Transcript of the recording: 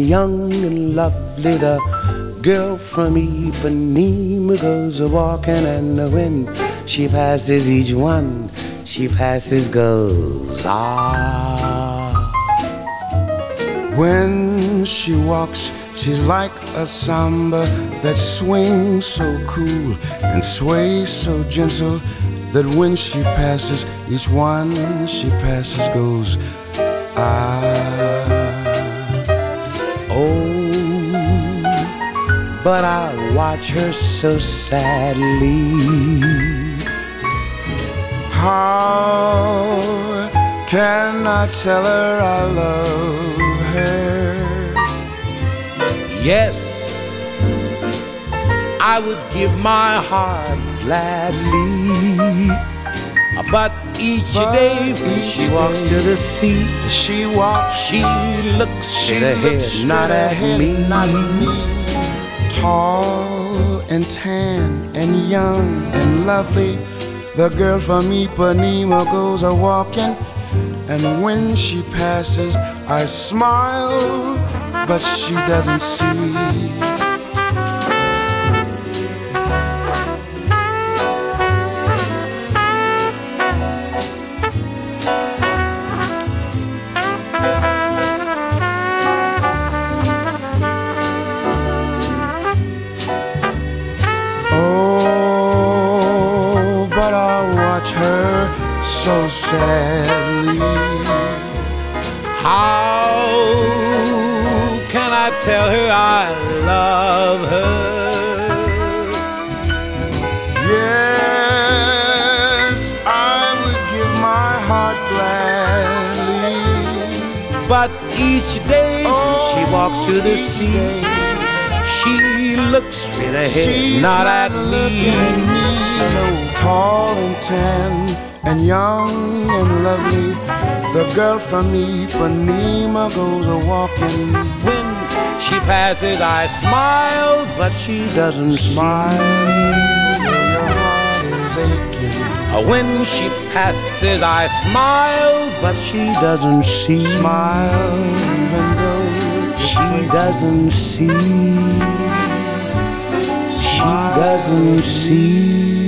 young and lovely. The girl from Ipanema goes a-walking, and when she passes each one, she passes, goes, ah. When she walks, she's like a samba that swings so cool and sways so gentle that when she passes, each one she passes goes, ah. Oh, but I watch her so sadly. How can I tell her I love her? Yes, I would give my heart gladly. But each day when she walks to the sea, she looks straight ahead, not at me. Tall and tan and young and lovely, the girl from Ipanema goes a-walking, and when she passes, I smile, but she doesn't see. But I watch her so sadly. How can I tell her I love her? Yes, I would give my heart gladly. But each day she walks to the sea, she looks straight ahead, not at me. Tall and tan and young and lovely, the girl from Ipanema goes a-walking. When she passes, I smile, but she doesn't smile. Your heart is aching. When she passes, I smile, but she doesn't see. Smile and go. She doesn't see. She doesn't see.